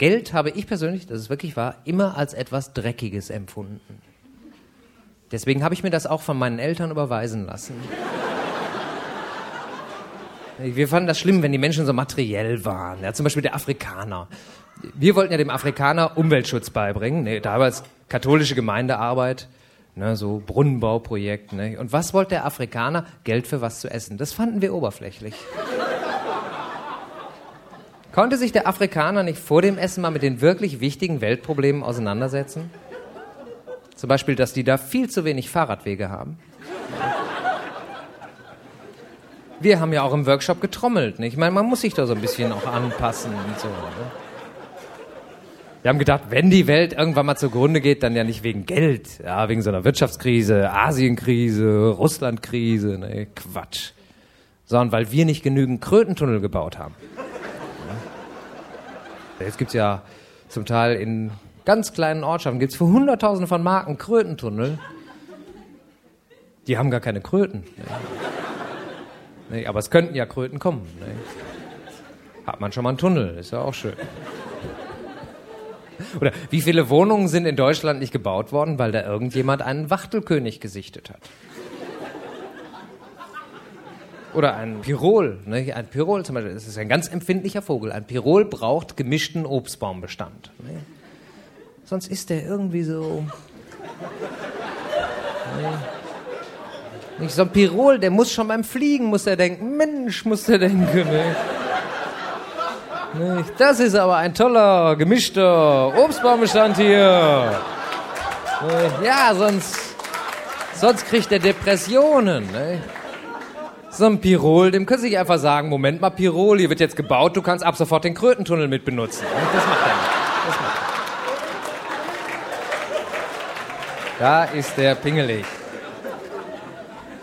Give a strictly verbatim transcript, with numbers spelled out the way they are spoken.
Geld habe ich persönlich, das ist wirklich wahr, immer als etwas Dreckiges empfunden. Deswegen habe ich mir das auch von meinen Eltern überweisen lassen. Wir fanden das schlimm, wenn die Menschen so materiell waren. Ja, zum Beispiel der Afrikaner. Wir wollten ja dem Afrikaner Umweltschutz beibringen. Ne, damals katholische Gemeindearbeit, ne, so Brunnenbauprojekt. Ne. Und was wollte der Afrikaner? Geld für was zu essen. Das fanden wir oberflächlich. Konnte sich der Afrikaner nicht vor dem Essen mal mit den wirklich wichtigen Weltproblemen auseinandersetzen? Zum Beispiel, dass die da viel zu wenig Fahrradwege haben. Wir haben ja auch im Workshop getrommelt. Ne? Ich meine, man muss sich da so ein bisschen auch anpassen und so. Ne? Wir haben gedacht, wenn die Welt irgendwann mal zugrunde geht, dann ja nicht wegen Geld, ja, wegen so einer Wirtschaftskrise, Asienkrise, Russlandkrise, ne? Quatsch. Sondern weil wir nicht genügend Krötentunnel gebaut haben. Ja? Jetzt gibt's ja zum Teil in ganz kleinen Ortschaften, gibt's für Hunderttausende von Marken Krötentunnel. Die haben gar keine Kröten. Ne? Nee, aber es könnten ja Kröten kommen. Nee. Hat man schon mal einen Tunnel, ist ja auch schön. Oder wie viele Wohnungen sind in Deutschland nicht gebaut worden, weil da irgendjemand einen Wachtelkönig gesichtet hat? Oder ein Pirol. Ne? Ein Pirol zum Beispiel, das ist ein ganz empfindlicher Vogel. Ein Pirol braucht gemischten Obstbaumbestand. Ne? Sonst ist der irgendwie so... Ne? Nicht so ein Pirol, der muss schon beim Fliegen, muss er denken, Mensch, muss er denken. Ne? Nicht? Das ist aber ein toller, gemischter Obstbaumbestand hier. Nicht? Ja, sonst, sonst kriegt er Depressionen. Ne? So ein Pirol, dem können Sie nicht einfach sagen, Moment mal, Pirol, hier wird jetzt gebaut, du kannst ab sofort den Krötentunnel mit benutzen. Ne? Das macht er nicht. Das macht er. Da ist der pingelig.